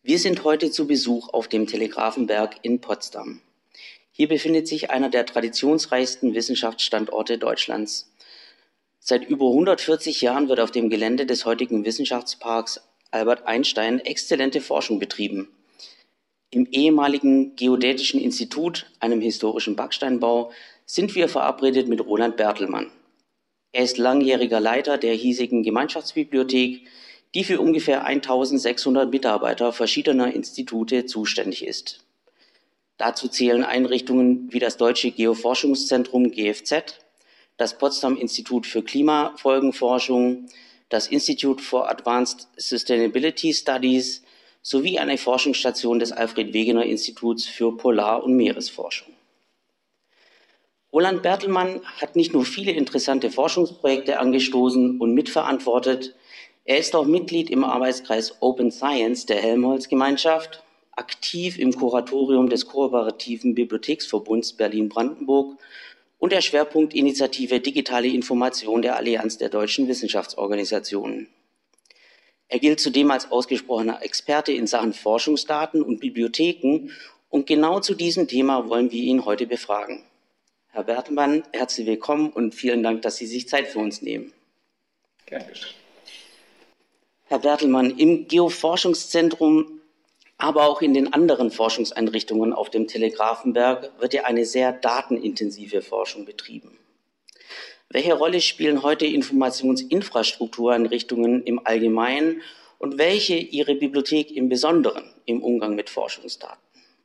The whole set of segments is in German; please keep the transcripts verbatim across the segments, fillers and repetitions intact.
Wir sind heute zu Besuch auf dem Telegrafenberg in Potsdam. Hier befindet sich einer der traditionsreichsten Wissenschaftsstandorte Deutschlands. Seit über hundertvierzig Jahren wird auf dem Gelände des heutigen Wissenschaftsparks Albert Einstein exzellente Forschung betrieben. Im ehemaligen Geodätischen Institut, einem historischen Backsteinbau, sind wir verabredet mit Roland Bertelmann. Er ist langjähriger Leiter der hiesigen Gemeinschaftsbibliothek, die für ungefähr eintausendsechshundert Mitarbeiter verschiedener Institute zuständig ist. Dazu zählen Einrichtungen wie das Deutsche Geoforschungszentrum G F Z, das Potsdam Institut für Klimafolgenforschung, das Institute for Advanced Sustainability Studies sowie eine Forschungsstation des Alfred Wegener Instituts für Polar- und Meeresforschung. Roland Bertelmann hat nicht nur viele interessante Forschungsprojekte angestoßen und mitverantwortet, er ist auch Mitglied im Arbeitskreis Open Science der Helmholtz-Gemeinschaft, aktiv im Kuratorium des Kooperativen Bibliotheksverbunds Berlin-Brandenburg und der Schwerpunktinitiative Digitale Information der Allianz der deutschen Wissenschaftsorganisationen. Er gilt zudem als ausgesprochener Experte in Sachen Forschungsdaten und Bibliotheken und genau zu diesem Thema wollen wir ihn heute befragen. Herr Bertelmann, herzlich willkommen und vielen Dank, dass Sie sich Zeit für uns nehmen. Gerne geschehen. Herr Bertelmann, im Geoforschungszentrum, aber auch in den anderen Forschungseinrichtungen auf dem Telegrafenberg wird ja eine sehr datenintensive Forschung betrieben. Welche Rolle spielen heute Informationsinfrastruktureinrichtungen im Allgemeinen und welche Ihre Bibliothek im Besonderen im Umgang mit Forschungsdaten?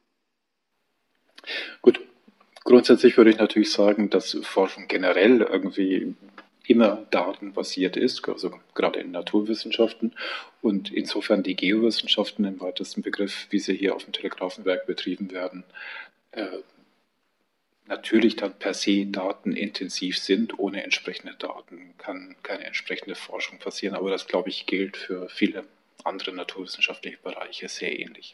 Gut, grundsätzlich würde ich natürlich sagen, dass Forschung generell irgendwie immer datenbasiert ist, also gerade in Naturwissenschaften und insofern die Geowissenschaften im weitesten Begriff, wie sie hier auf dem Telegrafenberg betrieben werden, äh, natürlich dann per se datenintensiv sind. Ohne entsprechende Daten kann keine entsprechende Forschung passieren, aber das, glaube ich, gilt für viele andere naturwissenschaftliche Bereiche sehr ähnlich.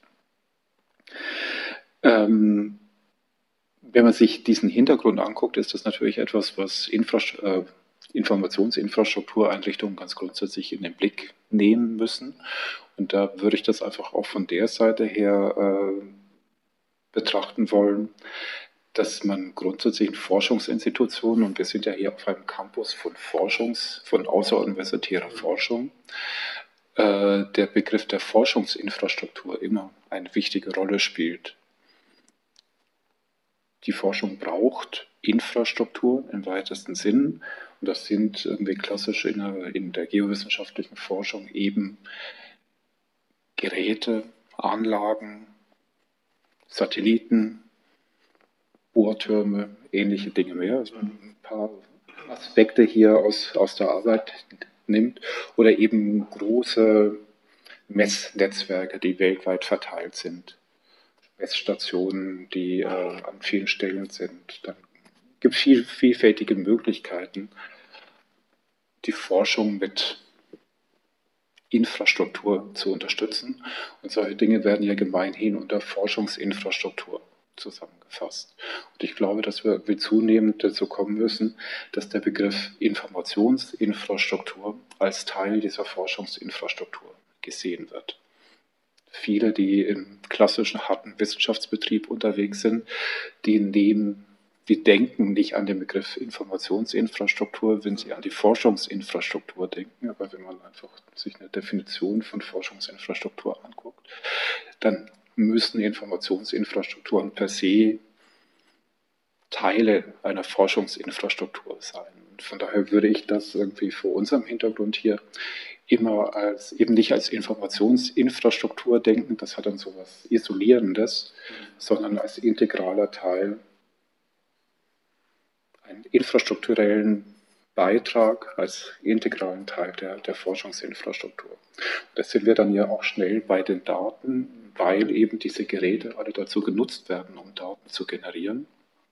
Ähm, wenn man sich diesen Hintergrund anguckt, ist das natürlich etwas, was Infrast äh, Informationsinfrastruktureinrichtungen ganz grundsätzlich in den Blick nehmen müssen. Und da würde ich das einfach auch von der Seite her äh, betrachten wollen, dass man grundsätzlich in Forschungsinstitutionen, und wir sind ja hier auf einem Campus von Forschungs-, von außeruniversitärer Forschung, äh, der Begriff der Forschungsinfrastruktur immer eine wichtige Rolle spielt. Die Forschung braucht Infrastruktur im weitesten Sinn. Und das sind irgendwie klassisch in der, in der geowissenschaftlichen Forschung eben Geräte, Anlagen, Satelliten, Bohrtürme, ähnliche Dinge mehr. Also ein paar Aspekte hier aus, aus der Arbeit nimmt. Oder eben große Messnetzwerke, die weltweit verteilt sind. Messstationen, die äh, an vielen Stellen sind. Dann gibt es viel, vielfältige Möglichkeiten, die Forschung mit Infrastruktur zu unterstützen. Und solche Dinge werden ja gemeinhin unter Forschungsinfrastruktur zusammengefasst. Und ich glaube, dass wir irgendwie zunehmend dazu kommen müssen, dass der Begriff Informationsinfrastruktur als Teil dieser Forschungsinfrastruktur gesehen wird. Viele, die im klassischen harten Wissenschaftsbetrieb unterwegs sind, die nehmen, die denken nicht an den Begriff Informationsinfrastruktur, wenn sie an die Forschungsinfrastruktur denken. Aber wenn man einfach sich eine Definition von Forschungsinfrastruktur anguckt, dann müssen Informationsinfrastrukturen per se Teile einer Forschungsinfrastruktur sein. Und von daher würde ich das irgendwie vor unserem Hintergrund hier immer als, eben nicht als Informationsinfrastruktur denken, das hat dann so etwas Isolierendes, sondern als integraler Teil, einen infrastrukturellen Beitrag als integralen Teil der, der Forschungsinfrastruktur. Das sind wir dann ja auch schnell bei den Daten, weil eben diese Geräte alle dazu genutzt werden, um Daten zu generieren.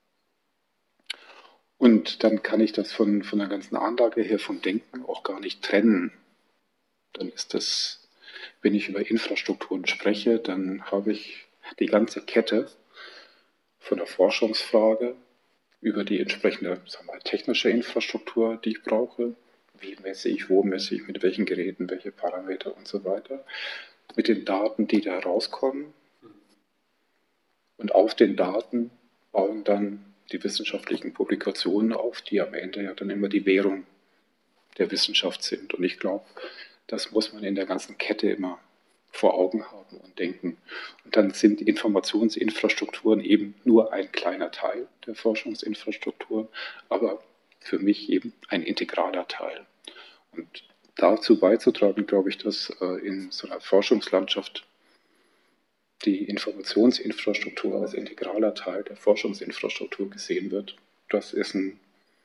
Und dann kann ich das von, von der ganzen Anlage her, vom Denken auch gar nicht trennen. Dann ist das, wenn ich über Infrastrukturen spreche, dann habe ich die ganze Kette von der Forschungsfrage über die entsprechende, sagen wir, technische Infrastruktur, die ich brauche. Wie messe ich, wo messe ich, mit welchen Geräten, welche Parameter und so weiter. mit den Daten, die da rauskommen. Und auf den Daten bauen dann die wissenschaftlichen Publikationen auf, die am Ende ja dann immer die Währung der Wissenschaft sind. Und ich glaube, das muss man in der ganzen Kette immer vor Augen haben und denken. Und dann sind Informationsinfrastrukturen eben nur ein kleiner Teil der Forschungsinfrastruktur, aber für mich eben ein integraler Teil. Und dazu beizutragen, glaube ich, dass in so einer Forschungslandschaft die Informationsinfrastruktur als integraler Teil der Forschungsinfrastruktur gesehen wird, das ist ein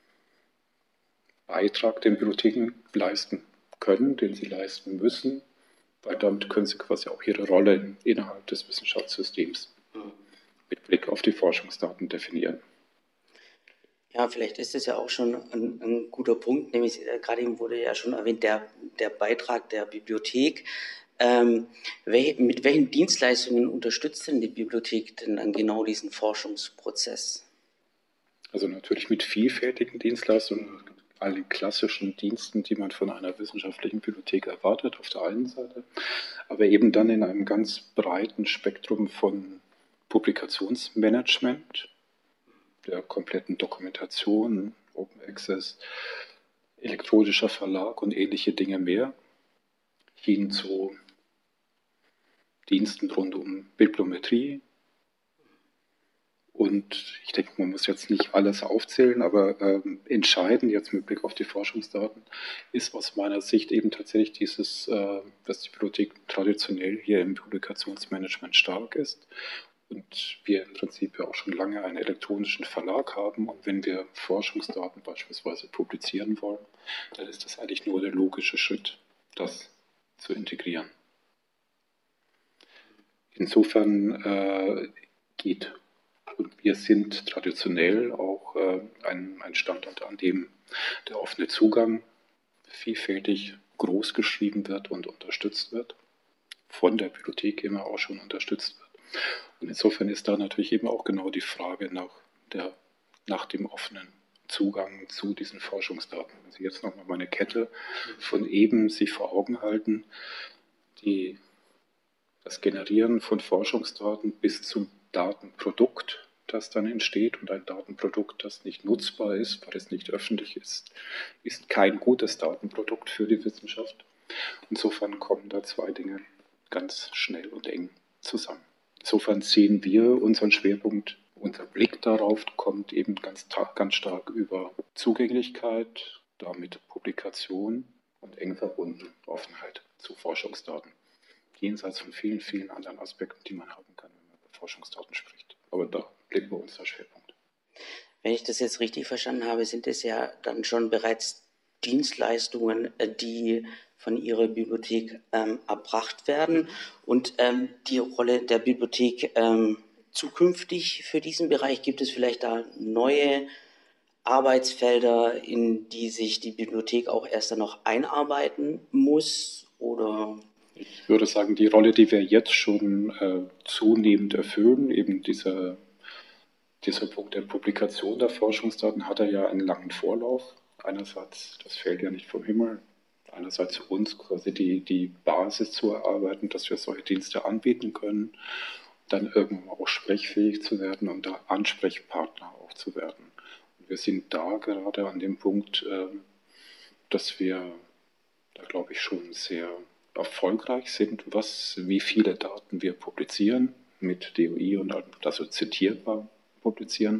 Beitrag, den Bibliotheken leisten können, den sie leisten müssen, weil damit können sie quasi auch ihre Rolle innerhalb des Wissenschaftssystems mit Blick auf die Forschungsdaten definieren. Ja, vielleicht ist es ja auch schon ein, ein guter Punkt, nämlich äh, gerade eben wurde ja schon erwähnt, der, der Beitrag der Bibliothek. Ähm, wel, mit welchen Dienstleistungen unterstützt denn die Bibliothek denn dann genau diesen Forschungsprozess? Also natürlich mit vielfältigen Dienstleistungen, allen klassischen Diensten, die man von einer wissenschaftlichen Bibliothek erwartet, auf der einen Seite, aber eben dann in einem ganz breiten Spektrum von Publikationsmanagement, der kompletten Dokumentation, Open Access, elektronischer Verlag und ähnliche Dinge mehr, hin zu Diensten rund um Bibliometrie. Und ich denke, man muss jetzt nicht alles aufzählen, aber ähm, entscheidend jetzt mit Blick auf die Forschungsdaten ist aus meiner Sicht eben tatsächlich dieses, äh, dass die Bibliothek traditionell hier im Publikationsmanagement stark ist und wir im Prinzip ja auch schon lange einen elektronischen Verlag haben. Und wenn wir Forschungsdaten beispielsweise publizieren wollen, dann ist das eigentlich nur der logische Schritt, das zu integrieren. Insofern äh, geht. Und wir sind traditionell auch äh, ein, ein Standort, an dem der offene Zugang vielfältig groß geschrieben wird und unterstützt wird, von der Bibliothek immer auch schon unterstützt wird. Und insofern ist da natürlich eben auch genau die Frage nach, der, nach dem offenen Zugang zu diesen Forschungsdaten. Wenn Sie jetzt nochmal meine Kette von eben sich vor Augen halten, die, das Generieren von Forschungsdaten bis zum Datenprodukt, das dann entsteht, und ein Datenprodukt, das nicht nutzbar ist, weil es nicht öffentlich ist, ist kein gutes Datenprodukt für die Wissenschaft. Insofern kommen da zwei Dinge ganz schnell und eng zusammen. Insofern sehen wir unseren Schwerpunkt, unser Blick darauf kommt eben ganz, ganz stark über Zugänglichkeit, damit Publikation und eng verbunden Offenheit zu Forschungsdaten. Jenseits von vielen, vielen anderen Aspekten, die man haben kann, wenn man über Forschungsdaten spricht. Aber da liegt bei uns der Schwerpunkt. Wenn ich das jetzt richtig verstanden habe, sind es ja dann schon bereits Dienstleistungen, die von Ihrer Bibliothek ähm, erbracht werden. Und ähm, die Rolle der Bibliothek ähm, zukünftig für diesen Bereich, gibt es vielleicht da neue Arbeitsfelder, in die sich die Bibliothek auch erst dann noch einarbeiten muss? Oder? Ich würde sagen, die Rolle, die wir jetzt schon äh, zunehmend erfüllen, eben dieser, dieser Punkt der Publikation der Forschungsdaten, hat er ja einen langen Vorlauf. Einerseits, das fällt ja nicht vom Himmel, einerseits für uns quasi die, die Basis zu erarbeiten, dass wir solche Dienste anbieten können, dann irgendwann auch sprechfähig zu werden und da Ansprechpartner auch zu werden. Und wir sind da gerade an dem Punkt, äh, dass wir da, glaube ich, schon sehr erfolgreich sind, was, wie viele Daten wir publizieren, mit D O I und also zitierbar publizieren.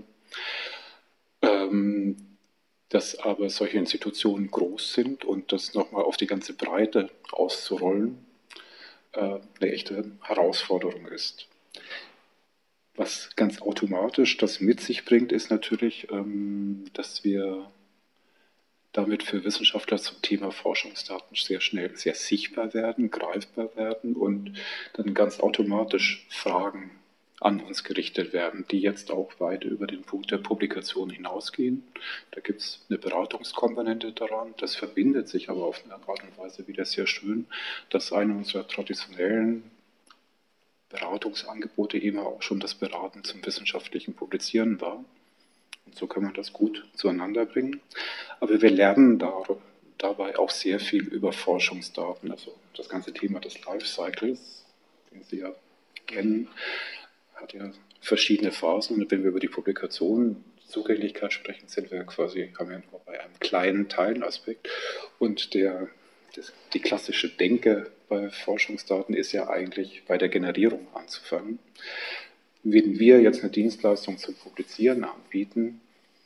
Ähm, dass aber solche Institutionen groß sind und das nochmal auf die ganze Breite auszurollen, äh, eine echte Herausforderung ist. Was ganz automatisch das mit sich bringt, ist natürlich, ähm, dass wir damit für Wissenschaftler zum Thema Forschungsdaten sehr schnell, sehr sichtbar werden, greifbar werden und dann ganz automatisch Fragen an uns gerichtet werden, die jetzt auch weit über den Punkt der Publikation hinausgehen. Da gibt es eine Beratungskomponente daran, das verbindet sich aber auf eine Art und Weise wieder sehr schön, dass eine unserer traditionellen Beratungsangebote eben auch schon das Beraten zum wissenschaftlichen Publizieren war. Und so kann man das gut zueinander bringen. Aber wir lernen dabei auch sehr viel über Forschungsdaten, also das ganze Thema des Lifecycles, den Sie ja kennen, hat ja verschiedene Phasen. Und wenn wir über die Publikation Zugänglichkeit sprechen, sind wir quasi, haben wir nur bei einem kleinen Teilaspekt. Und der, das, die klassische Denke bei Forschungsdaten ist ja eigentlich bei der Generierung anzufangen. Wenn wir jetzt eine Dienstleistung zum Publizieren anbieten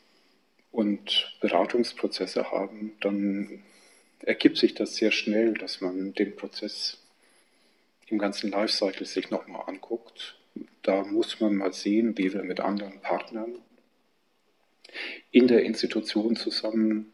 und Beratungsprozesse haben, dann ergibt sich das sehr schnell, dass man den Prozess im ganzen Lifecycle sich nochmal anguckt. Da muss man mal sehen, wie wir mit anderen Partnern in der Institution zusammen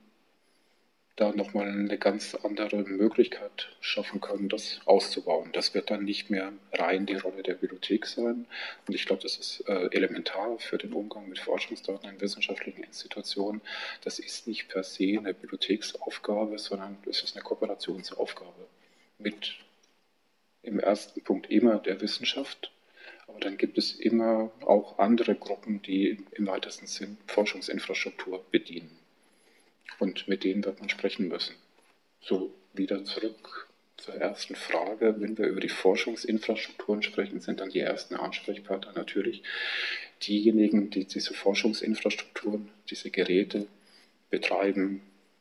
da nochmal eine ganz andere Möglichkeit schaffen können, das auszubauen. Das wird dann nicht mehr rein die Rolle der Bibliothek sein. Und ich glaube, das ist äh, elementar für den Umgang mit Forschungsdaten in wissenschaftlichen Institutionen. Das ist nicht per se eine Bibliotheksaufgabe, sondern es ist eine Kooperationsaufgabe mit im ersten Punkt immer der Wissenschaft. Aber dann gibt es immer auch andere Gruppen, die im weitesten Sinn Forschungsinfrastruktur bedienen. Und mit denen wird man sprechen müssen. So, wieder zurück zur ersten Frage. Wenn wir über die Forschungsinfrastrukturen sprechen, sind dann die ersten Ansprechpartner natürlich diejenigen, die diese Forschungsinfrastrukturen, diese Geräte betreiben,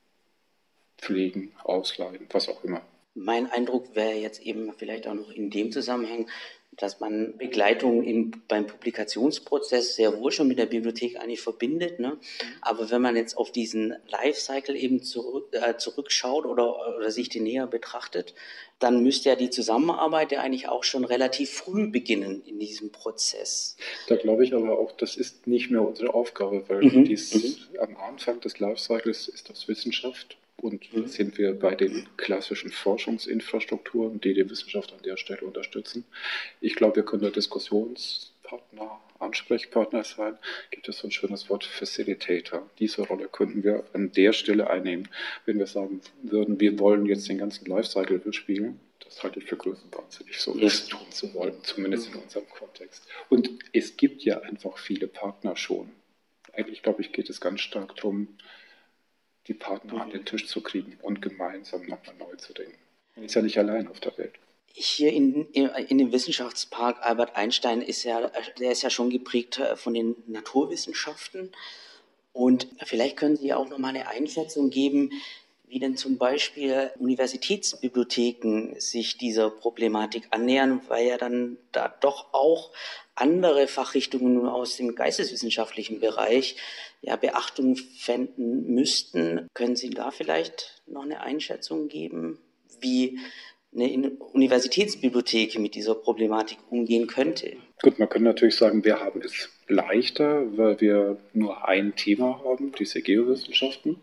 pflegen, ausleihen, was auch immer. Mein Eindruck wäre jetzt eben vielleicht auch noch in dem Zusammenhang, dass man Begleitung im, beim Publikationsprozess sehr wohl schon mit der Bibliothek eigentlich verbindet. Ne? Aber wenn man jetzt auf diesen Lifecycle eben zurück, äh, zurückschaut oder, oder sich den näher betrachtet, dann müsste ja die Zusammenarbeit ja eigentlich auch schon relativ früh beginnen in diesem Prozess. Da glaube ich aber auch, das ist nicht mehr unsere Aufgabe, weil Mhm. dies, Mhm. am Anfang des Lifecycles ist das Wissenschaft. Und Mhm. sind wir bei den klassischen Forschungsinfrastrukturen, die die Wissenschaft an der Stelle unterstützen. Ich glaube, wir können da Diskussionspartner, Ansprechpartner sein. Gibt es so ein schönes Wort, Facilitator. Diese Rolle könnten wir an der Stelle einnehmen. Wenn wir sagen würden, wir wollen jetzt den ganzen Lifecycle bespielen, das halte ich für größenwahnsinnig, so das tun zu wollen, zumindest in unserem Kontext. Und es gibt ja einfach viele Partner schon. Eigentlich, glaube ich, geht es ganz stark darum, die Partner an den Tisch zu kriegen und gemeinsam nochmal neu zu denken. Man ist ja nicht allein auf der Welt. Hier in, in dem Wissenschaftspark Albert Einstein ist ja, der ist ja schon geprägt von den Naturwissenschaften. Und vielleicht können Sie auch noch mal eine Einschätzung geben, wie denn zum Beispiel Universitätsbibliotheken sich dieser Problematik annähern, weil ja dann da doch auch andere Fachrichtungen aus dem geisteswissenschaftlichen Bereich ja Beachtung fänden müssten. Können Sie da vielleicht noch eine Einschätzung geben, wie eine Universitätsbibliothek mit dieser Problematik umgehen könnte? Gut, man kann natürlich sagen, wir haben es leichter, weil wir nur ein Thema haben, diese Geowissenschaften.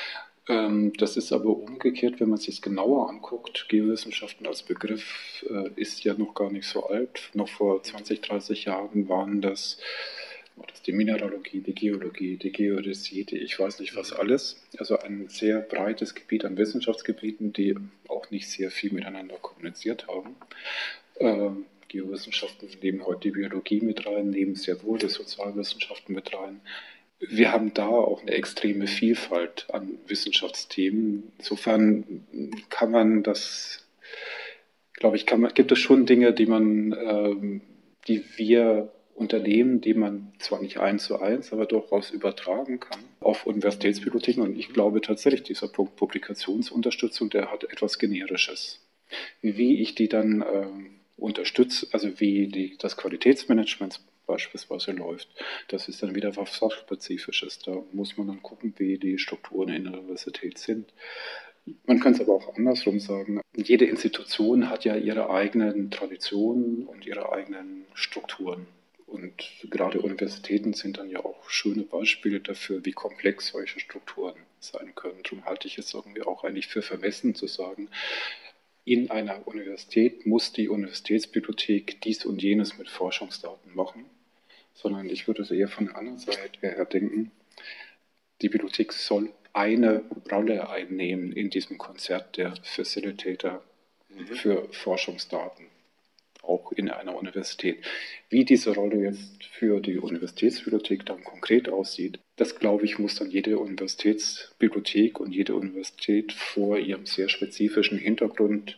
Das ist aber umgekehrt, wenn man sich es genauer anguckt. Geowissenschaften als Begriff äh, ist ja noch gar nicht so alt. Noch vor zwanzig, dreißig Jahren waren das, war das die Mineralogie, die Geologie, die Geodäsie, die ich weiß nicht was alles. Also ein sehr breites Gebiet an Wissenschaftsgebieten, die auch nicht sehr viel miteinander kommuniziert haben. Ähm, Geowissenschaften nehmen heute die Biologie mit rein, nehmen sehr wohl die Sozialwissenschaften mit rein. Wir haben da auch eine extreme Vielfalt an Wissenschaftsthemen. Insofern kann man das, glaube ich, kann man, gibt es schon Dinge, die man, ähm, die wir unternehmen, die man zwar nicht eins zu eins, aber durchaus übertragen kann auf Universitätsbibliotheken. Und ich glaube tatsächlich, dieser Punkt Publikationsunterstützung, der hat etwas Generisches. Wie ich die dann ähm, unterstütze, also wie die, das Qualitätsmanagement beispielsweise läuft, das ist dann wieder was Fachspezifisches. Da muss man dann gucken, wie die Strukturen in der Universität sind. Man kann es aber auch andersrum sagen. Jede Institution hat ja ihre eigenen Traditionen und ihre eigenen Strukturen. Und gerade Universitäten sind dann ja auch schöne Beispiele dafür, wie komplex solche Strukturen sein können. Darum halte ich es irgendwie auch eigentlich für vermessen zu sagen, in einer Universität muss die Universitätsbibliothek dies und jenes mit Forschungsdaten machen, sondern ich würde es eher von der anderen Seite her denken, die Bibliothek soll eine Rolle einnehmen in diesem Konzert der Facilitator mhm. für Forschungsdaten. auch in einer Universität. Wie diese Rolle jetzt für die Universitätsbibliothek dann konkret aussieht, das, glaube ich, muss dann jede Universitätsbibliothek und jede Universität vor ihrem sehr spezifischen Hintergrund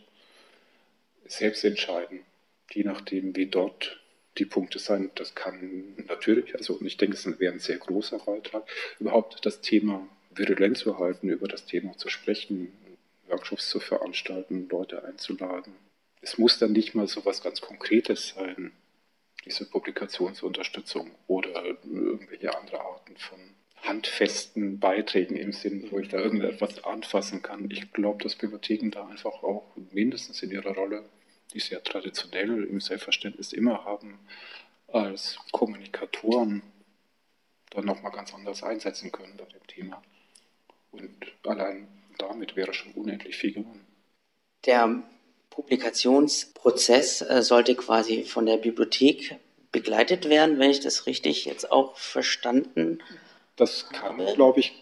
selbst entscheiden, je nachdem, wie dort die Punkte sein. Das kann natürlich, also ich denke, es wäre ein sehr großer Beitrag, überhaupt das Thema virulent zu halten, über das Thema zu sprechen, Workshops zu veranstalten, Leute einzuladen. Es muss dann nicht mal so was ganz Konkretes sein, diese Publikationsunterstützung oder irgendwelche andere Arten von handfesten Beiträgen im Sinn, wo ich da irgendetwas anfassen kann. Ich glaube, dass Bibliotheken da einfach auch mindestens in ihrer Rolle, die sie ja traditionell im Selbstverständnis immer haben, als Kommunikatoren dann nochmal ganz anders einsetzen können bei dem Thema. Und allein damit wäre schon unendlich viel gewonnen. Der Publikationsprozess äh, sollte quasi von der Bibliothek begleitet werden, wenn ich das richtig jetzt auch verstanden habe. Das kann, glaube ich,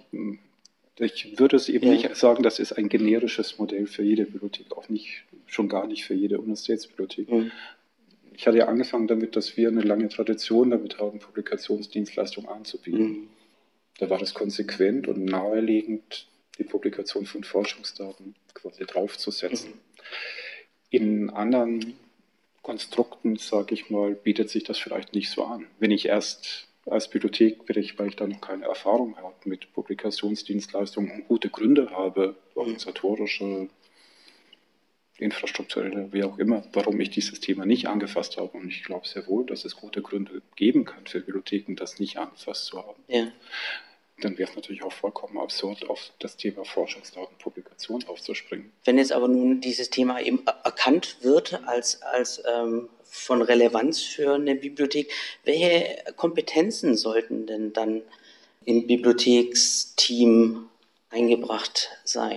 ich würde es eben ja. nicht sagen, das ist ein generisches Modell für jede Bibliothek, auch nicht, schon gar nicht für jede Universitätsbibliothek. Mhm. Ich hatte ja angefangen damit, dass wir eine lange Tradition damit haben, Publikationsdienstleistungen anzubieten. Mhm. Da war das konsequent und naheliegend, die Publikation von Forschungsdaten quasi draufzusetzen. Mhm. In anderen Konstrukten, sage ich mal, bietet sich das vielleicht nicht so an. Wenn ich erst als Bibliothek, weil ich, weil ich da noch keine Erfahrung habe mit Publikationsdienstleistungen und gute Gründe habe, organisatorische, infrastrukturelle, wie auch immer, warum ich dieses Thema nicht angefasst habe. Und ich glaube sehr wohl, dass es gute Gründe geben kann für Bibliotheken, das nicht angefasst zu haben. Ja. Dann wäre es natürlich auch vollkommen absurd, auf das Thema Forschungsdatenpublikation aufzuspringen. Wenn jetzt aber nun dieses Thema eben erkannt wird als, als ähm, von Relevanz für eine Bibliothek, welche Kompetenzen sollten denn dann im Bibliotheksteam eingebracht sein?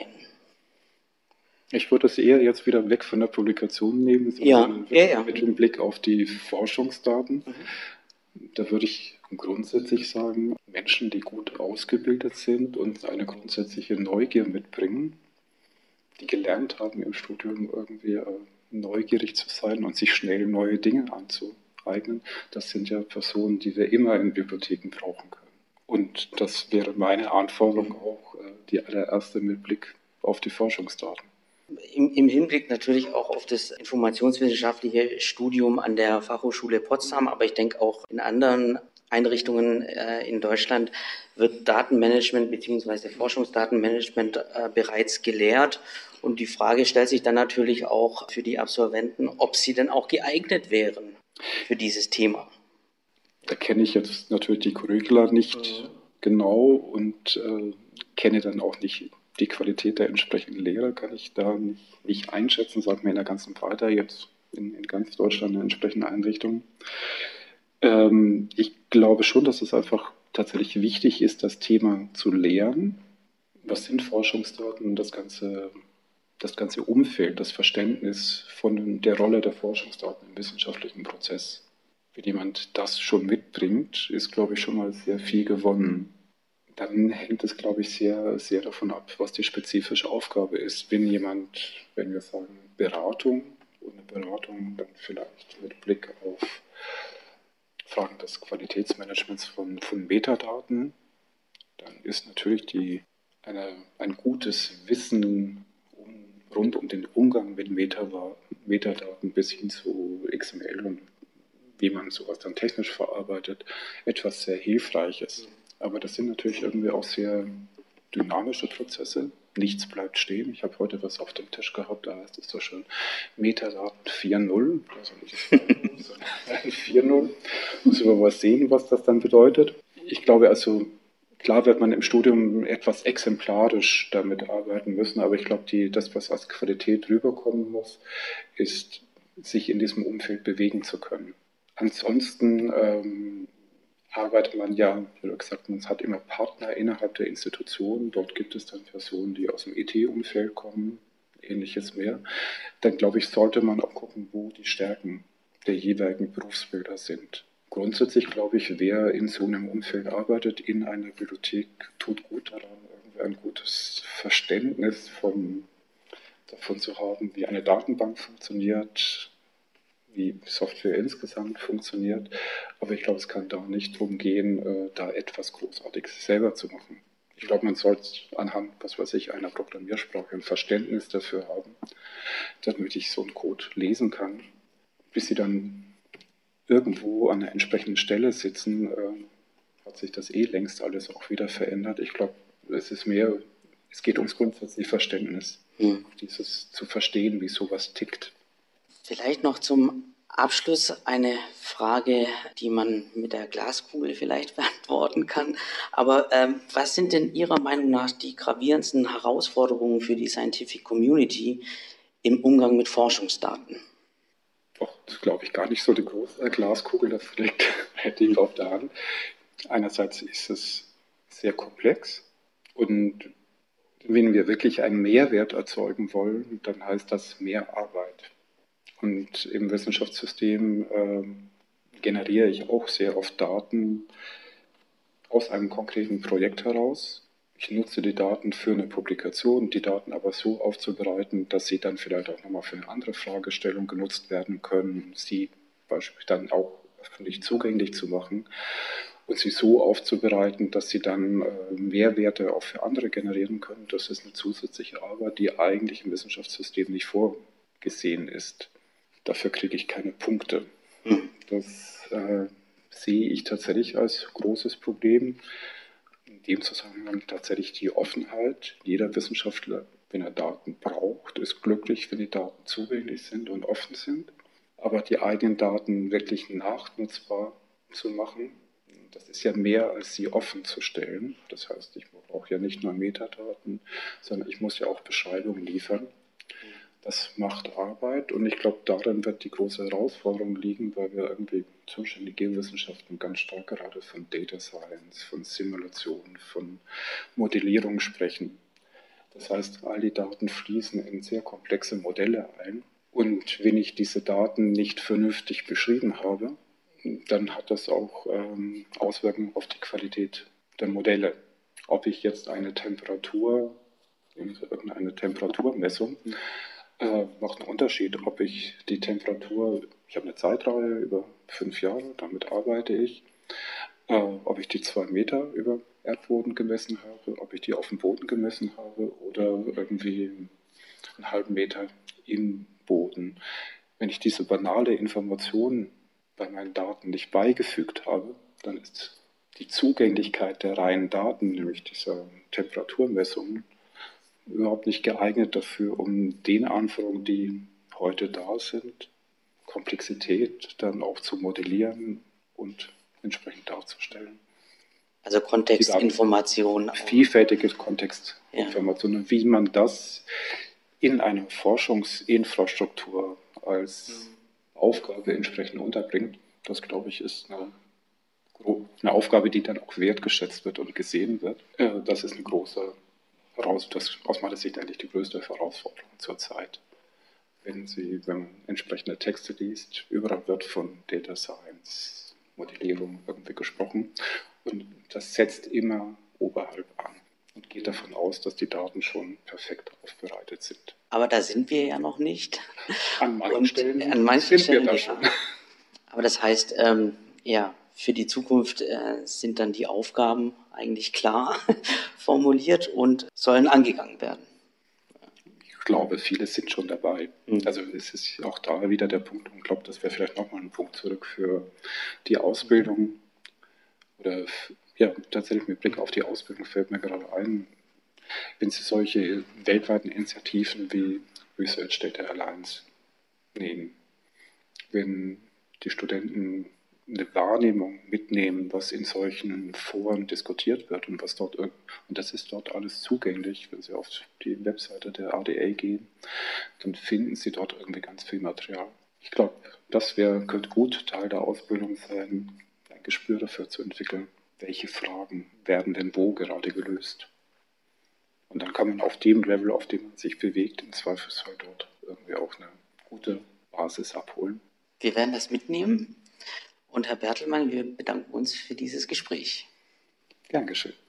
Ich würde es eher jetzt wieder weg von der Publikation nehmen, sondern ja, ja, ja. mit dem Blick auf die Forschungsdaten. Mhm. Da würde ich grundsätzlich sagen, Menschen, die gut ausgebildet sind und eine grundsätzliche Neugier mitbringen, die gelernt haben im Studium irgendwie äh, neugierig zu sein und sich schnell neue Dinge anzueignen, das sind ja Personen, die wir immer in Bibliotheken brauchen können. Und das wäre meine Anforderung auch äh, die allererste mit Blick auf die Forschungsdaten. Im, Im Hinblick natürlich auch auf das informationswissenschaftliche Studium an der Fachhochschule Potsdam, aber ich denke auch in anderen Einrichtungen äh, in Deutschland wird Datenmanagement bzw. Forschungsdatenmanagement äh, bereits gelehrt. Und die Frage stellt sich dann natürlich auch für die Absolventen, ob sie denn auch geeignet wären für dieses Thema. Da kenne ich jetzt natürlich die Curricula nicht mhm. genau und äh, kenne dann auch nicht die Qualität der entsprechenden Lehrer, kann ich da nicht, nicht einschätzen, sagt mir in der ganzen Breite jetzt in, in ganz Deutschland eine entsprechende Einrichtung. Ähm, ich glaube schon, dass es einfach tatsächlich wichtig ist, das Thema zu lehren. Was sind Forschungsdaten und das ganze, das ganze Umfeld, das Verständnis von der Rolle der Forschungsdaten im wissenschaftlichen Prozess. Wenn jemand das schon mitbringt, ist, glaube ich, schon mal sehr viel gewonnen. Dann hängt es, glaube ich, sehr, sehr davon ab, was die spezifische Aufgabe ist. Wenn jemand, wenn wir sagen Beratung, und eine Beratung dann vielleicht mit Blick auf Fragen des Qualitätsmanagements von, von Metadaten, dann ist natürlich die, eine, ein gutes Wissen um, rund um den Umgang mit Metadaten bis hin zu X M L und wie man sowas dann technisch verarbeitet, etwas sehr Hilfreiches. Aber das sind natürlich irgendwie auch sehr dynamische Prozesse. Nichts bleibt stehen. Ich habe heute was auf dem Tisch gehabt, da heißt es so schön Metadaten vier Punkt null. Also nicht vier Punkt null. Muss man mal sehen, was das dann bedeutet. Ich glaube also, klar wird man im Studium etwas exemplarisch damit arbeiten müssen, aber ich glaube, die, das, was als Qualität rüberkommen muss, ist, sich in diesem Umfeld bewegen zu können. Ansonsten ähm, arbeitet man ja, wie gesagt, man hat immer Partner innerhalb der Institution. Dort gibt es dann Personen, die aus dem I T-Umfeld kommen, ähnliches mehr. Dann, glaube ich, sollte man auch gucken, wo die Stärken der jeweiligen Berufsbilder sind. Grundsätzlich, glaube ich, wer in so einem Umfeld arbeitet, in einer Bibliothek, tut gut daran, irgendwie ein gutes Verständnis von, davon zu haben, wie eine Datenbank funktioniert, wie Software insgesamt funktioniert. Aber ich glaube, es kann da nicht darum gehen, da etwas Großartiges selber zu machen. Ich glaube, man sollte anhand, was weiß ich, einer Programmiersprache ein Verständnis dafür haben, damit ich so einen Code lesen kann, bis sie dann irgendwo an der entsprechenden Stelle sitzen, äh, hat sich das eh längst alles auch wieder verändert. Ich glaube, es ist mehr, es geht ums grundsätzliche Verständnis, hm. dieses zu verstehen, wie sowas tickt. Vielleicht noch zum Abschluss eine Frage, die man mit der Glaskugel vielleicht beantworten kann. Aber ähm, was sind denn Ihrer Meinung nach die gravierendsten Herausforderungen für die Scientific Community im Umgang mit Forschungsdaten? Doch, das glaube ich gar nicht so die große Glaskugel, das liegt hätte ich auf der Hand. Einerseits ist es sehr komplex und wenn wir wirklich einen Mehrwert erzeugen wollen, dann heißt das mehr Arbeit. Und im Wissenschaftssystem äh, generiere ich auch sehr oft Daten aus einem konkreten Projekt heraus. Ich nutze die Daten für eine Publikation, die Daten aber so aufzubereiten, dass sie dann vielleicht auch nochmal für eine andere Fragestellung genutzt werden können, sie beispielsweise dann auch öffentlich zugänglich zu machen und sie so aufzubereiten, dass sie dann äh, Mehrwerte auch für andere generieren können. Das ist eine zusätzliche Arbeit, die eigentlich im Wissenschaftssystem nicht vorgesehen ist. Dafür kriege ich keine Punkte. Das äh, sehe ich tatsächlich als großes Problem. In dem Zusammenhang tatsächlich die Offenheit. Jeder Wissenschaftler, wenn er Daten braucht, ist glücklich, wenn die Daten zugänglich sind und offen sind. Aber die eigenen Daten wirklich nachnutzbar zu machen, das ist ja mehr als sie offen zu stellen. Das heißt, ich brauche ja nicht nur Metadaten, sondern ich muss ja auch Beschreibungen liefern. Das macht Arbeit und ich glaube, darin wird die große Herausforderung liegen, weil wir irgendwie zum Beispiel in den Geowissenschaften ganz stark gerade von Data Science, von Simulation, von Modellierung sprechen. Das heißt, all die Daten fließen in sehr komplexe Modelle ein und wenn ich diese Daten nicht vernünftig beschrieben habe, dann hat das auch ähm, Auswirkungen auf die Qualität der Modelle. Ob ich jetzt eine Temperatur, irgendeine Temperaturmessung, äh, macht einen Unterschied, ob ich die Temperatur, ich habe eine Zeitreihe über fünf Jahre, damit arbeite ich, äh, ob ich die zwei Meter über Erdboden gemessen habe, ob ich die auf dem Boden gemessen habe oder irgendwie einen halben Meter im Boden. Wenn ich diese banale Information bei meinen Daten nicht beigefügt habe, dann ist die Zugänglichkeit der reinen Daten, nämlich dieser Temperaturmessungen, überhaupt nicht geeignet dafür, um den Anforderungen, die heute da sind, Komplexität dann auch zu modellieren und entsprechend darzustellen. Also Kontextinformation. Vielfältige Kontextinformationen, ja. Wie man das in einer Forschungsinfrastruktur als mhm. Aufgabe entsprechend unterbringt, das glaube ich ist eine, eine Aufgabe, die dann auch wertgeschätzt wird und gesehen wird. Das ist eine große Heraus, das ist aus meiner Sicht eigentlich die größte Herausforderung zurzeit. Wenn Sie, wenn man entsprechende Texte liest, überall wird von Data Science, Modellierung irgendwie gesprochen und das setzt immer oberhalb an und geht davon aus, dass die Daten schon perfekt aufbereitet sind. Aber da sind wir ja noch nicht. An manchen und Stellen an manchen sind Stellen, wir da ja. schon. Aber das heißt, ähm, ja, für die Zukunft äh, sind dann die Aufgaben eigentlich klar formuliert und sollen angegangen werden. Ich glaube, viele sind schon dabei. Mhm. Also es ist auch da wieder der Punkt, und ich glaube, das wäre vielleicht nochmal ein Punkt zurück für die Ausbildung. Oder ja, tatsächlich mit Blick auf die Ausbildung fällt mir gerade ein, wenn Sie solche weltweiten Initiativen wie Research Data Alliance nehmen, wenn die Studenten eine Wahrnehmung mitnehmen, was in solchen Foren diskutiert wird und was dort und das ist dort alles zugänglich. Wenn Sie auf die Webseite der A D A gehen, dann finden Sie dort irgendwie ganz viel Material. Ich glaube, das wäre, könnte gut Teil der Ausbildung sein, ein Gespür dafür zu entwickeln, welche Fragen werden denn wo gerade gelöst. Und dann kann man auf dem Level, auf dem man sich bewegt, im Zweifelsfall dort irgendwie auch eine gute Basis abholen. Wir werden das mitnehmen. Und Herr Bertelmann, wir bedanken uns für dieses Gespräch. Gern geschehen.